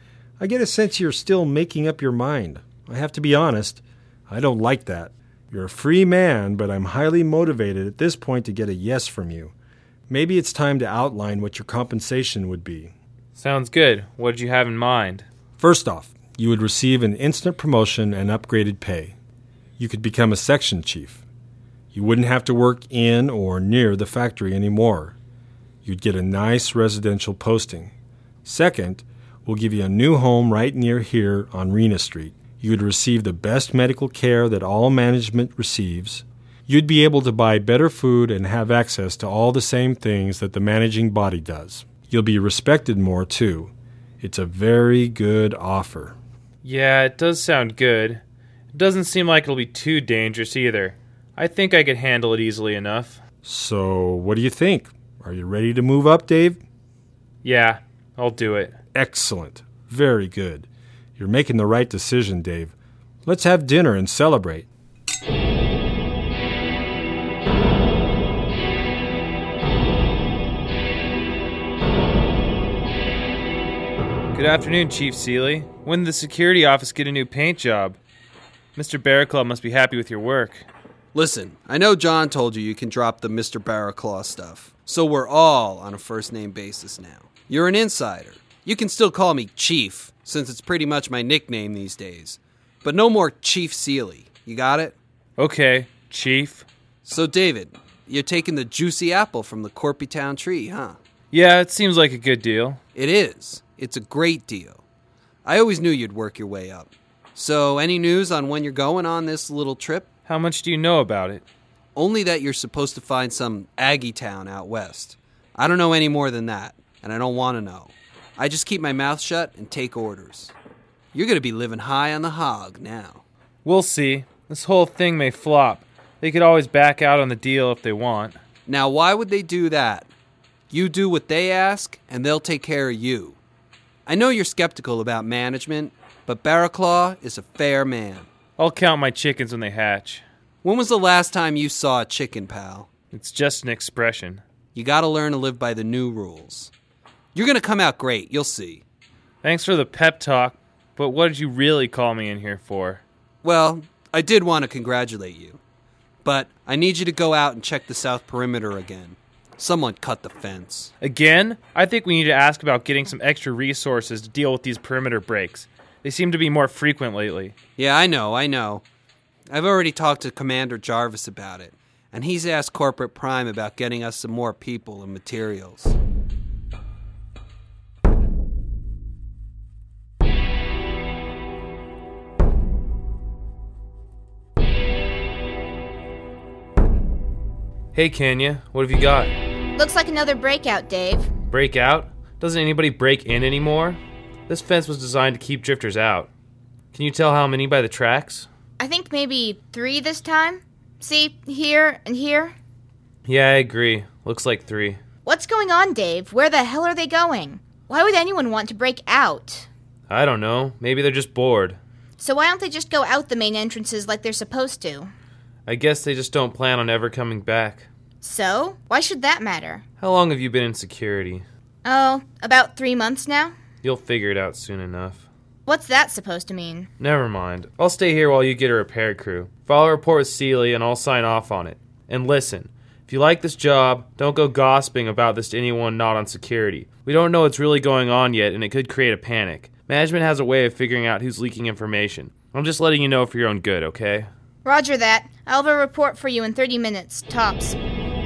I get a sense you're still making up your mind. I have to be honest, I don't like that. You're a free man, but I'm highly motivated at this point to get a yes from you. Maybe it's time to outline what your compensation would be. Sounds good. What did you have in mind? First off, you would receive an instant promotion and upgraded pay. You could become a section chief. You wouldn't have to work in or near the factory anymore. You'd get a nice residential posting. Second, we'll give you a new home right near here on Rena Street. You would receive the best medical care that all management receives. You'd be able to buy better food and have access to all the same things that the managing body does. You'll be respected more, too. It's a very good offer. Yeah, it does sound good. It doesn't seem like it'll be too dangerous either. I think I could handle it easily enough. So, what do you think? Are you ready to move up, Dave? Yeah, I'll do it. Excellent. Very good. You're making the right decision, Dave. Let's have dinner and celebrate. Good afternoon, Chief Seeley. When did the security office get a new paint job? Mr. Barraclaw must be happy with your work. Listen, I know John told you can drop the Mr. Barraclaw stuff, so we're all on a first-name basis now. You're an insider. You can still call me Chief, since it's pretty much my nickname these days. But no more Chief Seeley. You got it? Okay, Chief. So, David, you're taking the juicy apple from the Corpy Town tree, huh? Yeah, it seems like a good deal. It is. It's a great deal. I always knew you'd work your way up. So, any news on when you're going on this little trip? How much do you know about it? Only that you're supposed to find some Aggie town out west. I don't know any more than that, and I don't want to know. I just keep my mouth shut and take orders. You're going to be living high on the hog now. We'll see. This whole thing may flop. They could always back out on the deal if they want. Now, why would they do that? You do what they ask, and they'll take care of you. I know you're skeptical about management, but Barraclaw is a fair man. I'll count my chickens when they hatch. When was the last time you saw a chicken, pal? It's just an expression. You gotta learn to live by the new rules. You're gonna come out great, you'll see. Thanks for the pep talk, but what did you really call me in here for? Well, I did want to congratulate you. But I need you to go out and check the south perimeter again. Someone cut the fence. Again? I think we need to ask about getting some extra resources to deal with these perimeter breaks. They seem to be more frequent lately. Yeah, I know. I've already talked to Commander Jarvis about it, and he's asked Corporate Prime about getting us some more people and materials. Hey, Kenya, what have you got? Looks like another breakout, Dave. Breakout? Doesn't anybody break in anymore? This fence was designed to keep drifters out. Can you tell how many by the tracks? I think maybe 3 this time. See, here and here. Yeah, I agree. Looks like 3. What's going on, Dave? Where the hell are they going? Why would anyone want to break out? I don't know. Maybe they're just bored. So why don't they just go out the main entrances like they're supposed to? I guess they just don't plan on ever coming back. So? Why should that matter? How long have you been in security? Oh, about 3 months now? You'll figure it out soon enough. What's that supposed to mean? Never mind. I'll stay here while you get a repair crew. File a report with Seeley and I'll sign off on it. And listen, if you like this job, don't go gossiping about this to anyone not on security. We don't know what's really going on yet and it could create a panic. Management has a way of figuring out who's leaking information. I'm just letting you know for your own good, okay? Roger that. I'll have a report for you in 30 minutes, tops.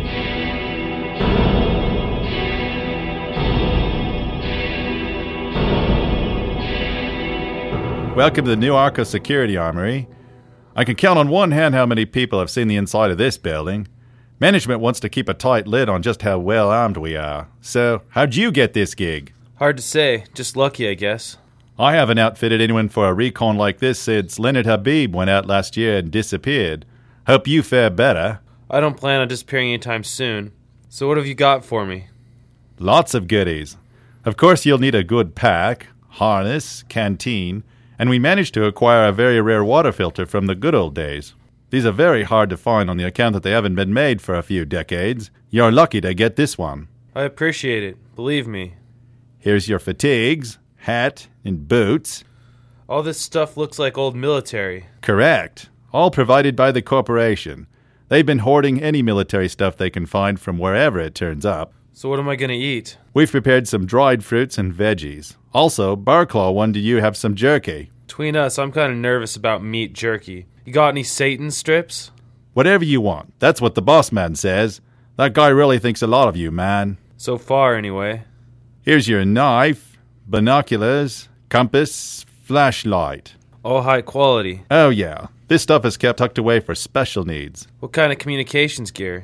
Welcome to the New Arco Security Armory. I can count on one hand how many people have seen the inside of this building. Management wants to keep a tight lid on just how well armed we are. So, how'd you get this gig? Hard to say. Just lucky, I guess. I haven't outfitted anyone for a recon like this since Leonard Habib went out last year and disappeared. Hope you fare better. I don't plan on disappearing anytime soon. So what have you got for me? Lots of goodies. Of course you'll need a good pack, harness, canteen, and we managed to acquire a very rare water filter from the good old days. These are very hard to find on the account that they haven't been made for a few decades. You're lucky to get this one. I appreciate it. Believe me. Here's your fatigues, hat, and boots. All this stuff looks like old military. Correct. All provided by the corporation. They've been hoarding any military stuff they can find from wherever it turns up. So what am I going to eat? We've prepared some dried fruits and veggies. Also, Barclaw wanted you to have some jerky. Between us, I'm kind of nervous about meat jerky. You got any Satan strips? Whatever you want. That's what the boss man says. That guy really thinks a lot of you, man. So far, anyway. Here's your knife, binoculars, compass, flashlight. All high quality. Oh, yeah. This stuff is kept tucked away for special needs. What kind of communications gear?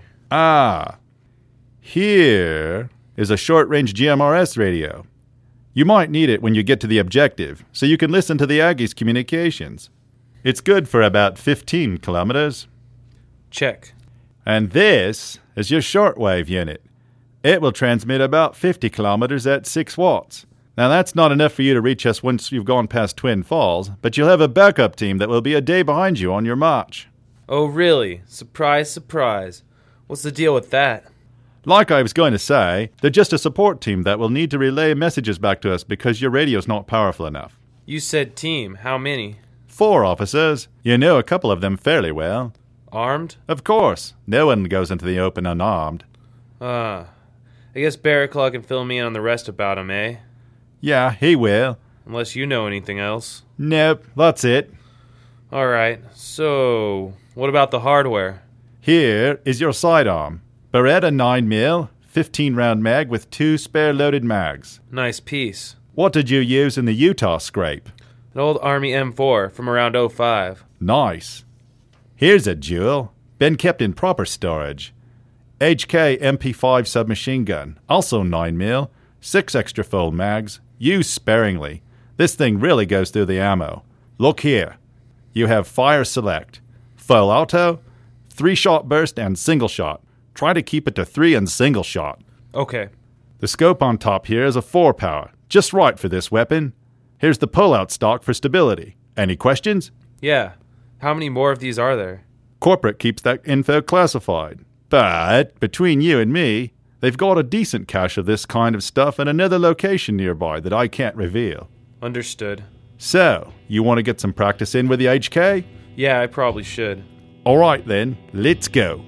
Here is a short-range GMRS radio. You might need it when you get to the objective, so you can listen to the Aggies' communications. It's good for about 15 kilometers. Check. And this is your shortwave unit. It will transmit about 50 kilometers at 6 watts. Now, that's not enough for you to reach us once you've gone past Twin Falls, but you'll have a backup team that will be a day behind you on your march. Oh, really? Surprise, surprise. What's the deal with that? Like I was going to say, they're just a support team that will need to relay messages back to us because your radio's not powerful enough. You said team. How many? 4 officers. You know a couple of them fairly well. Armed? Of course. No one goes into the open unarmed. I guess Barraclaw can fill me in on the rest about him, eh? Yeah, he will. Unless you know anything else. Nope, that's it. Alright, so what about the hardware? Here is your sidearm. Beretta 9mm, 15-round mag with 2 spare loaded mags. Nice piece. What did you use in the Utah scrape? An old Army M4 from around 05. Nice. Here's a jewel. Been kept in proper storage. HK MP5 submachine gun, also 9mm, 6 extra full mags. Use sparingly. This thing really goes through the ammo. Look here. You have fire select, full auto, 3-shot burst, and single shot. Try to keep it to 3 and single shot. Okay. The scope on top here is a 4-power, just right for this weapon. Here's the pull-out stock for stability. Any questions? Yeah. How many more of these are there? Corporate keeps that info classified. But, between you and me, they've got a decent cache of this kind of stuff in another location nearby that I can't reveal. Understood. So, you want to get some practice in with the HK? Yeah, I probably should. All right then, let's go.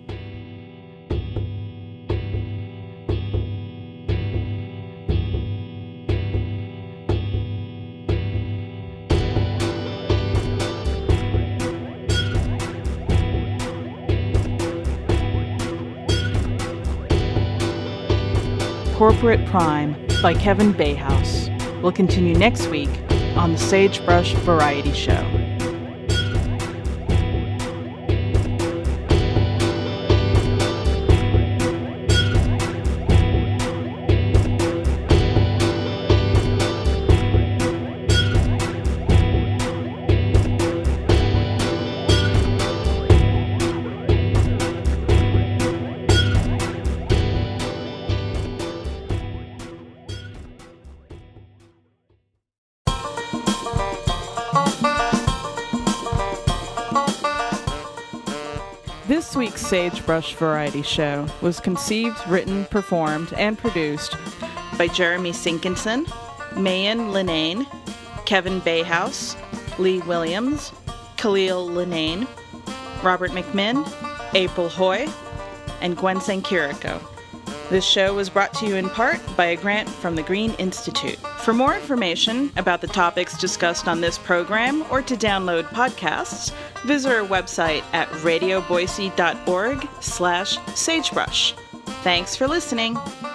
Corporate Prime by Kevin Bayhouse will continue next week on the Sagebrush Variety Show. This week's Sagebrush Variety Show was conceived, written, performed, and produced by Jeremy Sinkinson, Mayan Linane, Kevin Bayhouse, Lee Williams, Khalil Linane, Robert McMinn, April Hoy, and Gwen Sankiriko. This show was brought to you in part by a grant from the Green Institute. For more information about the topics discussed on this program or to download podcasts, visit our website at radioboise.org/sagebrush. Thanks for listening.